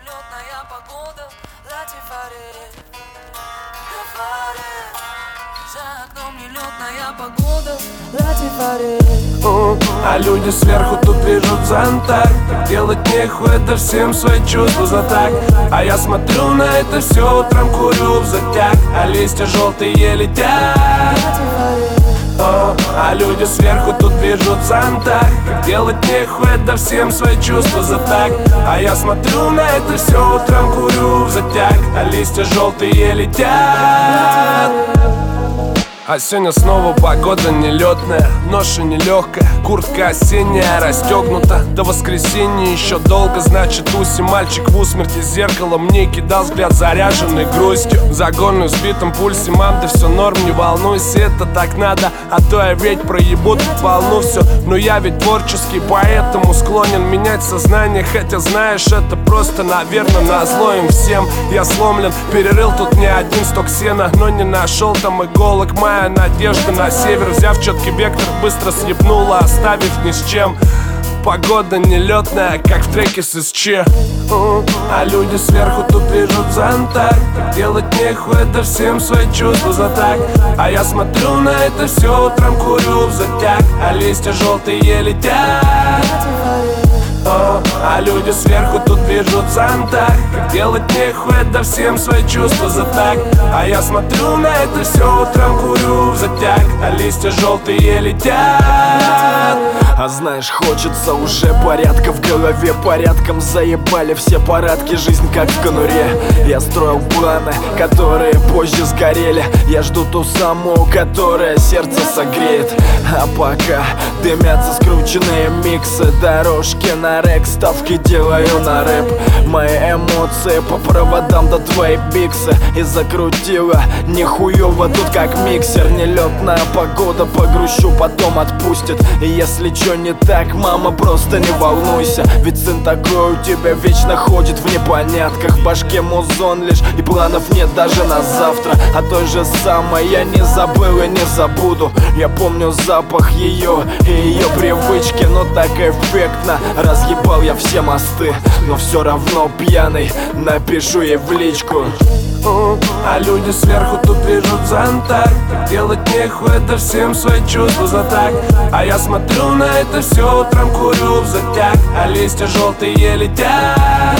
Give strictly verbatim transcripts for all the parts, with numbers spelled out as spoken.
нелетная погода, латифаре, латифаре. За окном нелетная погода, латифаре. А люди сверху тут движут зонтак. Так делать нехуй, это всем свои чувства за так. А я смотрю на это все, утром курю в затяг. А листья желтые летят. О, а люди сверху тут движут зонтак. Так делать нехуй, это всем свои чувства за так. А я смотрю на это все, утром курю в затяг. А листья желтые летят. А сегодня снова погода нелетная, ноша нелегкая, куртка осенняя расстегнута. До воскресенья еще долго, значит уси. Мальчик в усмерти зеркало мне кидал взгляд, заряженный грустью. Загонный в сбитом пульсе, мам, ты все норм, не волнуйся, это так надо. А то я ведь проебу тут волну все. Но я ведь творческий, поэтому склонен менять сознание. Хотя знаешь, это просто, наверное, назло им всем. Я сломлен, перерыл тут не один сток сена, но не нашел там иголок. Моя надежда на север, взяв четкий вектор, быстро съебнула, оставив ни с чем. Погода нелетная, как в треке с эс че. А люди сверху тут движут зонтак. Так делать нехуй, это всем свои чувства за так. А я смотрю на это все, утром курю в затяг. А листья желтые летят. О, а люди сверху тут движут зонтак. Так делать нехуй, это всем свои чувства за так. А я смотрю на это все, утром курю в затяг. А листья желтые летят. А знаешь, хочется уже порядка в голове. Порядком заебали все парадки, жизнь как в конуре. Я строил планы, которые позже сгорели. Я жду ту самую, которая сердце согреет. А пока дымятся скрученные миксы, дорожки на рэк, ставки делаю на рэп. Мои эмоции по проводам до твоей биксы. И закрутила нихуево тут как миксер. Нелетная погода, погрущу, потом отпустит. И если чё не так, мама, просто не волнуйся. Ведь сын такой у тебя вечно ходит в непонятках. В башке музон лишь, и планов нет даже на завтра. А той же самой я не забыл и не забуду. Я помню запах ее и ее привычки. Но так эффектно разъебал я все мосты. Но все равно пьяный напишу ей в личку. А люди сверху тут движут зонтак. Так делать нехуй, это всем свои чувства за так. А я смотрю на это все, утром курю в затяг. А листья желтые летят.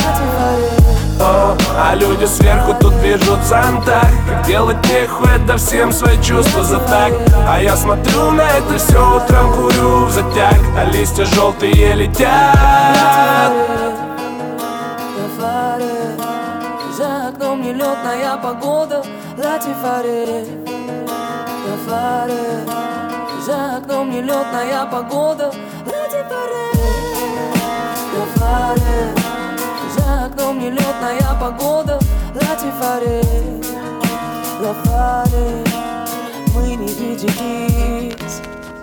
О, а люди сверху тут движут зонтак. Так делать нехуй, это всем свои чувства за так. А я смотрю на это все, утром курю в затяг. А листья желтые летят. За окном нелетная погода, латифаре, латифаре. За окном нелетная погода, латифаре, латифаре. За окном нелетная погода, латифаре, латифаре. Мы не виделись